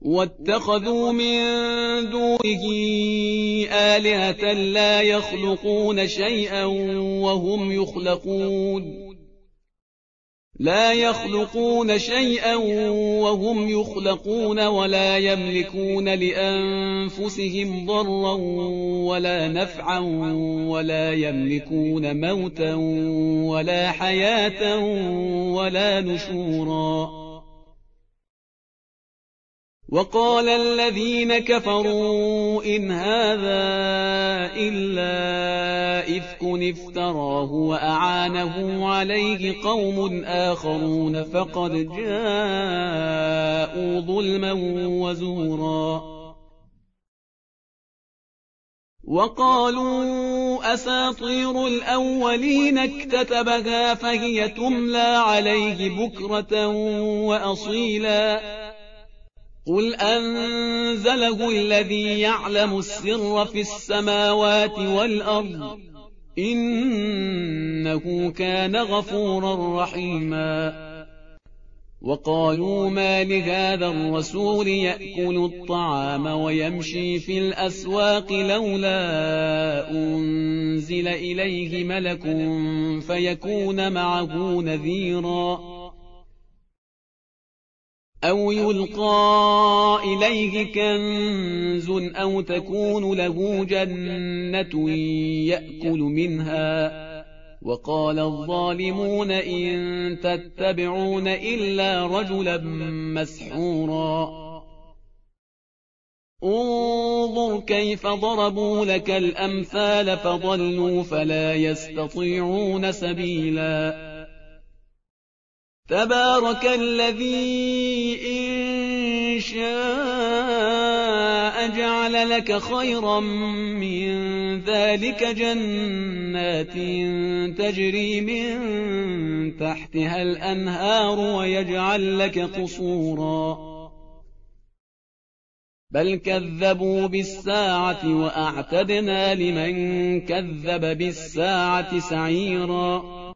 واتخذوا من دونه آلهة لا يخلقون شيئا وهم يخلقون ولا يملكون لأنفسهم ضرا ولا نفعا ولا يملكون موتا ولا حياة ولا نشورا. وقال الذين كفروا إن هذا إلا إفك افتراه وأعانه عليه قوم آخرون فقد جاءوا ظلما وزورا. وقالوا أساطير الأولين اكتتبها فهي تملى عليه بكرة وأصيلا. قل أنزله الذي يعلم السر في السماوات والأرض إنه كان غفورا رحيما. وقالوا ما لهذا الرسول يأكل الطعام ويمشي في الأسواق لولا أنزل إليه ملك فيكون معه نذيرا أو يلقى إليه كنز أو تكون له جنة يأكل منها. وقال الظالمون إن تتبعون إلا رجلا مسحورا. انظر كيف ضربوا لك الأمثال فضلوا فلا يستطيعون سبيلا. تبارك الذي إن شاء جعل لك خيرا من ذلك جنات تجري من تحتها الأنهار ويجعل لك قصورا. بل كذبوا بالساعة وأعتدنا لمن كذب بالساعة سعيرا.